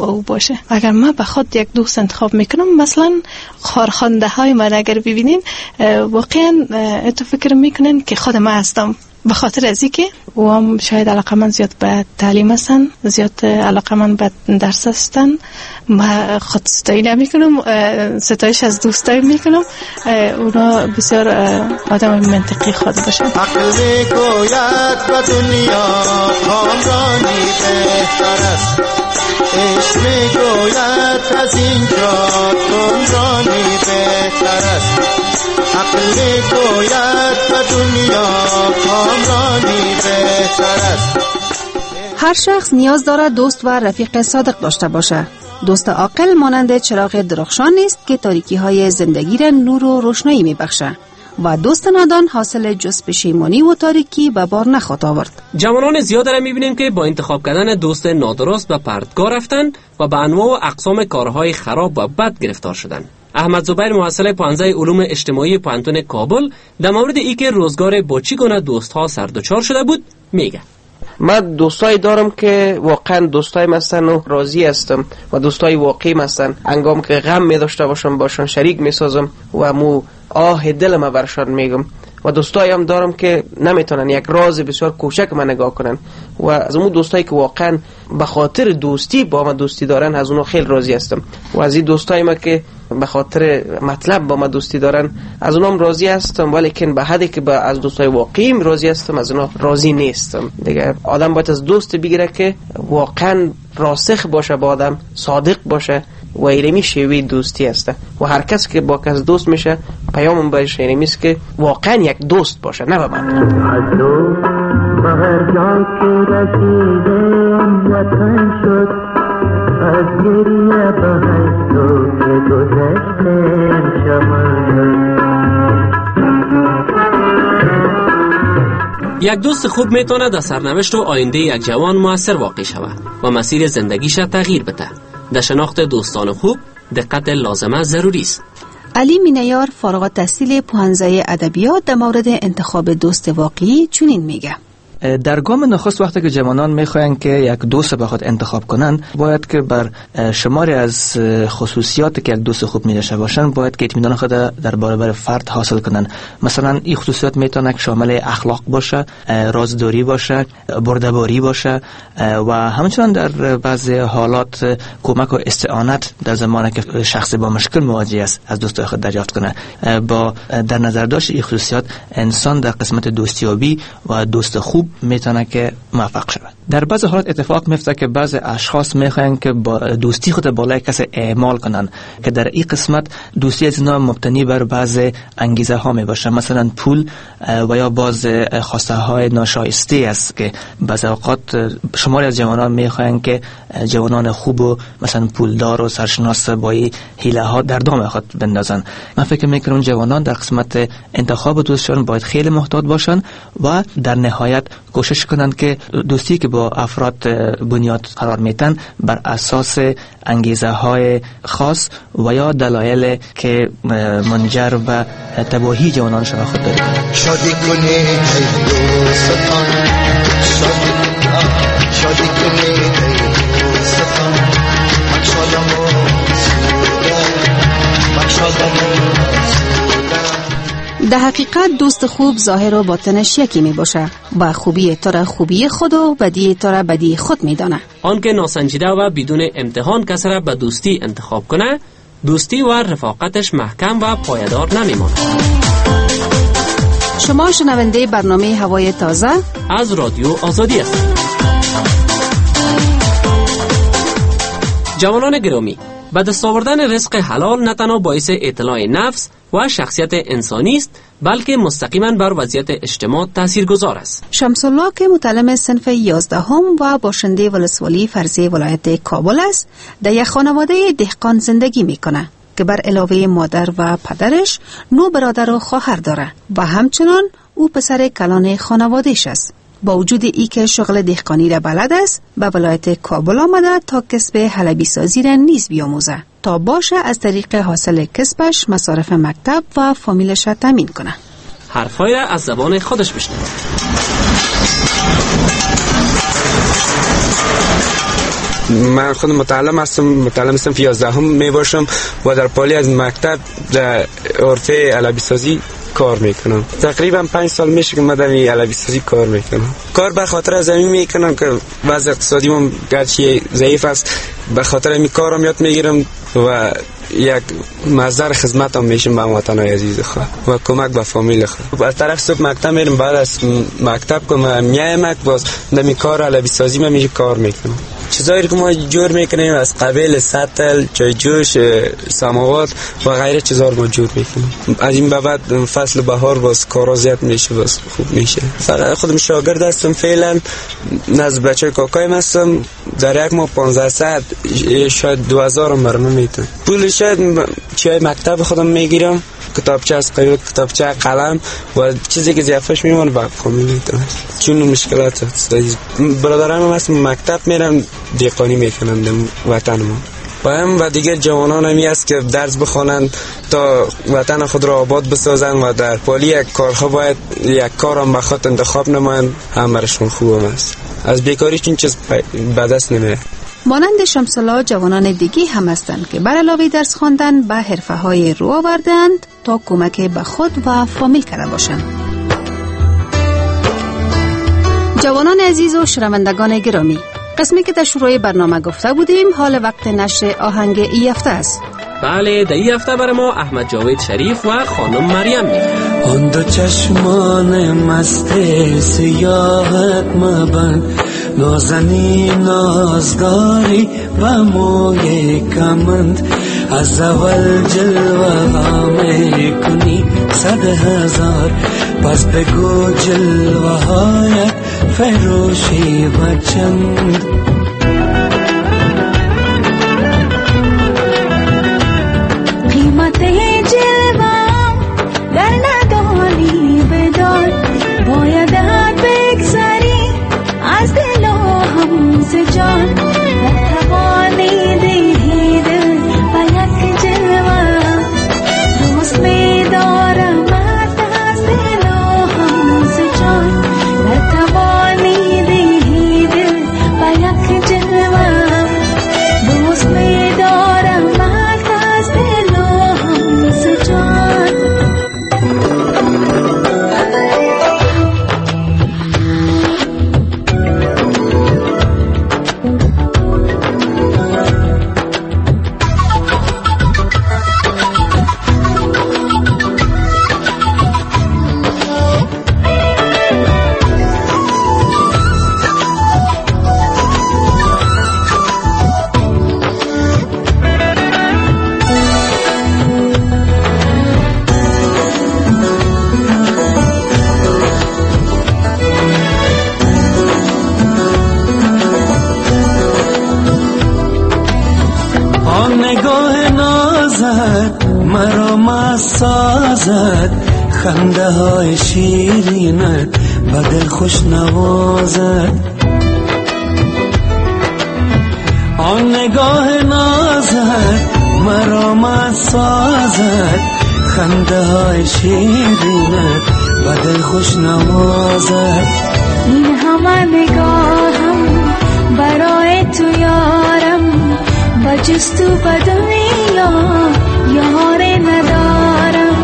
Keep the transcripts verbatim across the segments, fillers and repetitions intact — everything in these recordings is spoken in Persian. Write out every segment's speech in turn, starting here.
با او باشه. اگر من به خود یک دوست انتخاب میکنم، مثلا خارخوانده های من اگر ببینین واقعا اتو فکر میکنن که خود من هستم، به خاطر از اینکه او هم شاید علاقه من زیاد به تعلیم هستن، زیاد علاقه من به درس هستن. من خود ستایی نمی کنم، ستایش از دوستایی می کنم. اونا بسیار آدم منطقی خود باشن. عقل گوید به دنیا کامرانی بهتر است، عشق می گوید از اینجا کامرانی بهتر است. عقل گوید به دنیا کامرانی بهتر است. هر شخص نیاز دارد دوست و رفیق صادق داشته باشه. دوست عاقل مانند چراغ درخشان است که تاریکی های زندگی را نور و روشنایی می بخشه و دوست نادان حاصل جز پشیمانی و تاریکی به بار نخواهد آورد. جوانان زیاد را می‌بینیم که با انتخاب کردن دوست نادرست به پرتگاه رفتن و به انواع و اقسام کارهای خراب و بد گرفتار شدن. احمد زبیر محصل پانزده علوم اجتماعی پانتون کابل در مورد ای که روزگار با چی گونه دوست‌ها سر دچار شده بود میگه. من دوستایی دارم که واقعا دوستای هستن و راضی هستم و دوستای واقعی هستن. انگام که غم می داشته باشم باشن شریک می سازم و مو آه دلم برشان میگم. و دوستایی هم دارم که نمیتونن یک راز بسیار کوچک من نگاه کنن و از اون دوستایی که واقعا به خاطر دوستی با من دوستی دارن از اونها خیلی راضی هستم. و از این دوستای ما که به خاطر مطلب با من دوستی دارن از اونام راضی هستم، ولیکن به حدی که با از دوستای واقعیم راضی هستم از اونها راضی نیستم. دیگه آدم باید از دوست بگیره که واقعا راسخ باشه، با آدم صادق باشه و ایرمی شوی دوستی هسته. و هر کس که با کس دوست میشه پیامم بهش ایرمی است که واقعا یک دوست باشه، نه به من. از تو به هر جا که رسیدم وطن شد، از گریه به هر تو که گذشتم شمال. یک دوست خوب میتونه در سرنوشت و آینده یک جوان موثر واقع شود و مسیر زندگیش تغییر بده. در شناخت دوستان خوب دقت لازمه ضروری است. علی مینیار فارغ التحصیل پانزده ادبیات در مورد انتخاب دوست واقعی چنین میگه: در گام نخست وقتی که جوانان میخواین که یک دوست به خود انتخاب کنن، باید که بر شماری از خصوصیاتی که یک دوست خوب میشه باشن باید که اطمینان خود در برابر فرد حاصل کنن. مثلا این خصوصیات میتونه شامل اخلاق باشه، رازداری باشه، بردباری باشه و همچنین در بعضی حالات کمک و استعانت در زمانی که شخص با مشکل مواجه است از دوست خود دریافت کنه. با در نظر داشت این خصوصیات انسان در قسمت دوستیابی و دوست خوب میتونه که موفق شود. در بعض حالات اتفاق میفته که بعض اشخاص میخواین که با دوستی خود بالای کسی اعمال کنن که در این قسمت دوستی از اینا مبتنی بر بعض انگیزه ها می باشه، مثلا پول و یا باز خواسته های ناشایسته است که بعض اوقات شماری از جوانان میخواین که جوانان خوب و مثلا پولدار و سرشناس با این حیله ها در دام خود بندازن. من فکر میکنم جوانان در قسمت انتخاب دوستشان باید خیلی محتاط باشن و در نهایت کوشش کنن که دوستی که با افراد بنیاد قرار میتن بر اساس انگیزه های خاص و یا دلایل که منجر به تباهی جوانان شما خود دارید. شادی کنی دوستان، شادی شادی کنی دوستان، مکشادم و سوده، مکشادم در حقیقت دوست خوب ظاهر و باطنش یکی می باشه. با خوبی تو را خوبی خود و بدی تو را بدی خود می دانه. آن که ناسنجیده و بدون امتحان کسی را به دوستی انتخاب کنه، دوستی و رفاقتش محکم و پایدار نمی ماند. شما شنونده برنامه هوای تازه از رادیو آزادی هستید. جوانان گرامی، به دست آوردن رزق حلال نه تنها باعث اطلاع نفس و شخصیت انسانی است، بلکه مستقیما بر وضعیت اجتماع تاثیرگذار است. شمس الله که متعلم صنف یازدهم و باشنده ولسوالی فرضی ولایت کابل است، در یک خانواده دهقان زندگی میکنه که بر علاوه مادر و پدرش نو برادر و خواهر داره و همچنان او پسر کلان خانوادهش است. با وجود ای که شغل دهقانی را بلد است، به ولایت کابل آمده تا کسب حلبی سازی را نیز بیاموزه تا باشه از طریق حاصل کسبش مصارف مکتب و فامیلش را تامین کنه. حرفای را از زبان خودش بشنوید. من خود متعلم هستم، متعلم هستم یازدهم می باشم و در پالی از مکتب در عرفه علوی سازی کار میکنم. تقریبا پنج سال میشه که من در علوی سازی کار میکنم. کار به خاطر از این میکنم که وضع اقتصادی من گرچه ضعیف است، به خاطر این کارم یاد میگیرم و یک مصدر خدمت هم میشم به وطنای عزیز خود و کمک به فامیل خود. از طرف صبح مکتب میرم، بعد از مکتب که من میایم باز نمی کار علوی سازی من میشه کار میکنم. چیزایی که ما جور میکنیم از قبیل سطل، چای جوش، سماوات و غیره چیزا رو ما جور میکنیم. از این بعد فصل بهار باز کارا زیاد میشه، باز خوب میشه. فقط خودم شاگرد هستم فعلا، نزد بچه کاکایم هستم. در یک ماه پانزده ساعت شاید دو هزار هم برام میتون. پول شاید چای مکتب خودم میگیرم، کتابچه از قبیل کتابچه، قلم و چیزی که ضعفش میمونه با فامیل میتونه. چون مشکلات هست. برادرام هم هستم مکتب میرم، دیقانی میکنن در وطن ما. و هم و دیگر جوانان همی است که درس بخوانند تا وطن خود را آباد بسازند و در پالی یک کارها باید یک کار هم بخواد انتخاب نمایند، هم برشون خوب هم است. از بیکاری چون چیز به دست نمیاد. مانند شمس‌الله جوانان دیگی هم هستند که بر علاوه درس خواندن به حرفه‌های رو آوردند تا کمک به خود و فامیل کرده باشند. جوانان عزیز و شنوندگان گرامی، قسمی که در شروع برنامه گفته بودیم حال وقت نشر آهنگ ای هفته است. بله، در این هفته برای ما احمد جاوید شریف و خانم مریم میگه. آن دو چشمان مست سیاحت مبند، نازنی نازداری و موی کمند، از اول جلوه ها می کنی صد هزار، پس بگو جلوه هایت فروشی و چند. قیمت جلوه در ندانی بدان، باید بگذری از دل و همز جان، نتوانی دهی دل و یک جلوه، دوست می دارم از دل و همز جان، نتوانی دهی دل و یک جلوه، دوست می دارم از دل و همز جان. خنده های شیرینت به دل خوش نوازد، آن نگاه نازت مرا مست سازد، خنده های شیرینت به دل خوش نوازد. این همه نگاهم برای تو یارم، و جز تو به دنیا یار ندارم.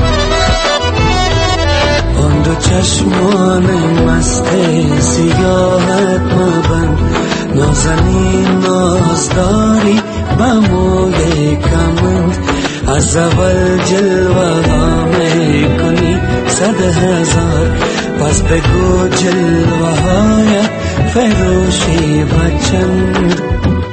آن دو چشمان مست سیاحت مبند، نازنین نازداری به موی کمند، از اول جلوه ها می کنی صد هزار، پس بگو جلوه هایت فروشی و چند.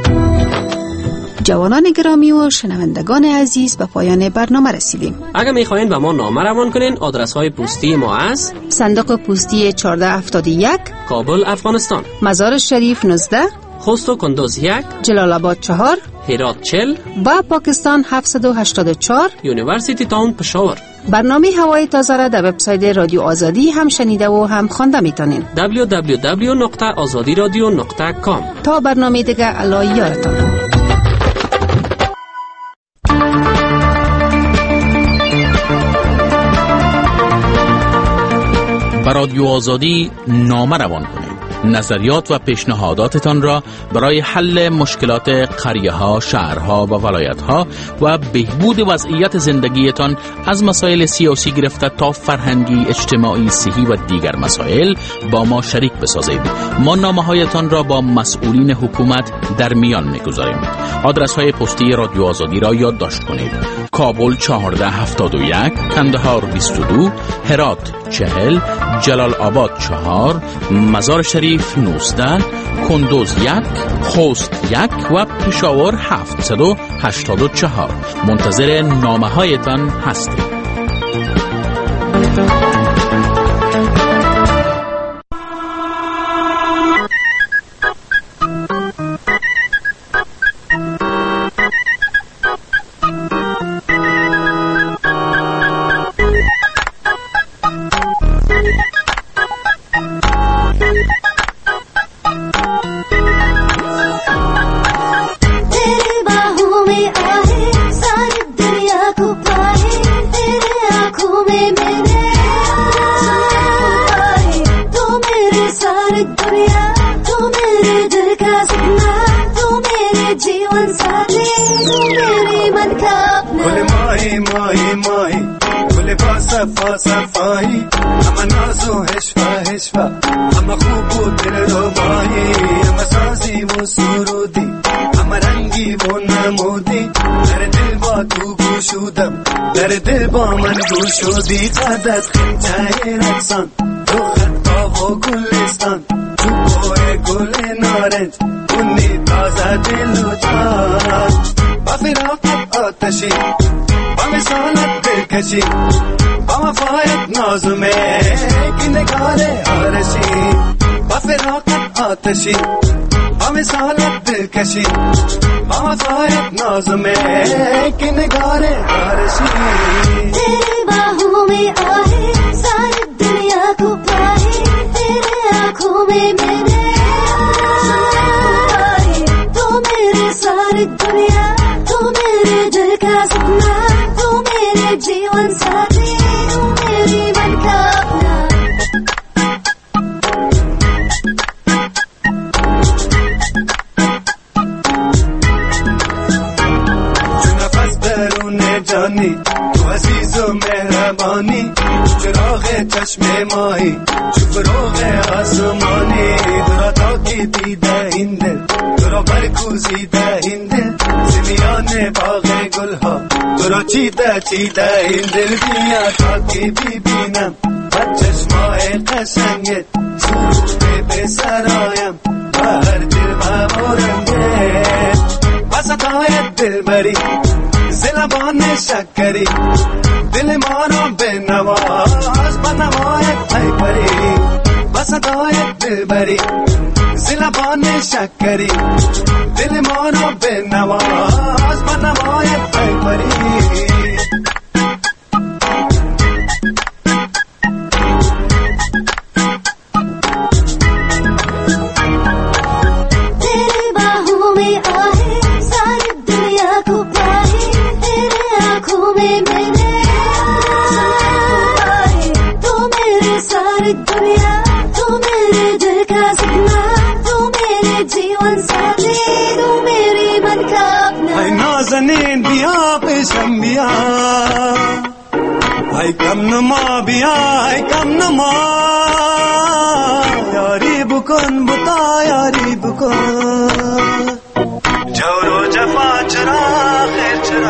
جوانان گرامی و شنوندگان عزیز به پایان برنامه رسیدیم. اگر میخواین به ما نامه روان کنین، آدرس های پستی ما از صندوق پستی چهارده هفتاد و یک کابل افغانستان، مزار شریف نوزده، خوست و کندوز یک، جلال آباد چهار، هرات چهل و پاکستان هفتصد و هشتاد و چهار، یونیورسیتی تاون پشاور. برنامه هوای تازه را در وبسایت رادیو آزادی هم شنیده و هم خوانده میتونین. دبلیو دبلیو دبلیو نقطه آزادی رادیو نقطه کام. تا برنامه دیگه الله یارتان. به رادیو آزادی نامه روان کنید. نظریات و پیشنهاداتتان را برای حل مشکلات قریه‌ها، شهرها و ولایت‌ها و بهبود وضعیت زندگیتان از مسائل سیاسی گرفته تا فرهنگی، اجتماعی، صحی و دیگر مسائل با ما شریک بسازید. ما نامه‌هایتان را با مسئولین حکومت در میان می‌گذاریم. آدرس‌های پستی رادیو آزادی را یادداشت کنید: کابل چهارده هفتاد و یک، کندهار بیست و دو، هرات چهل، جلال آباد چهار، مزار شریف نوزده، کندوز یک، خوست یک و پشاور هفتصد و هشتاد و چهار. منتظر نامه هایتان هستیم. شدی قدت خمتای رقصان تو خطاق و گلستان تو بوی گل نارنج کنی تازه دل و جان با فراقت آتشی با مثالت دلکشی با وفایت نازمه که نگار آرشی با فراقت آتشی با مثالت دلکشی با وفایت نازمه که نگار آرشی बाहों में आहे सारी दुनिया को पाए तेरे आँखों में मेरे आए तो मेरे सारी दुनिया तो मेरे दिल का सपना तो मेरे जीवन साथी तू मेरी मन का अपना जो नफस दरूने जानी عزیز و مهربانی چراغ چشم ماهی چفروغ آسمانی درا تاکی دیده این دل درا برکوزیده این دل زمیان باغ گلها درا چیده چیده این دل بیا تاکی ببینم و چشمای قشنگت سروده به سرایم و هر دل بمورنگه و صدای دل بری زلبان شکری دل مانو به نواز با نوایت ای پری با صدای دل بری زلبان شکری دل مانو به نواز با نوایت ای پری Ay kam numa biya ay kam numa yari bukun buta yari bukun jawro jafa chara khair chara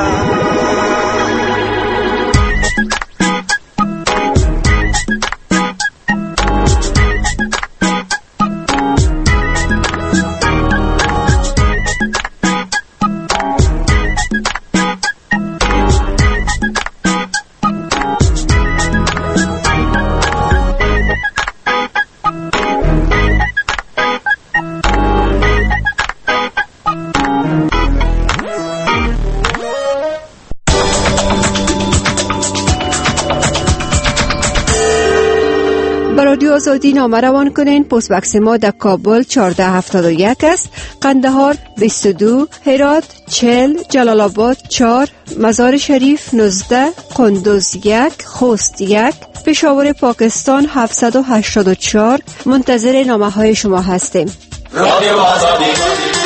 آزادی نامه روان کنین. پست بکس ما در کابل چهارده هفتاد و یک است، قندهار بیست و دو، هرات چهل، جلال آباد چهار، مزار شریف نوزده، قندوز یک، خوست یک، پشاور پاکستان هفتصد و هشتاد و چهار. منتظر نامه های شما هستیم. رادیو آزادی.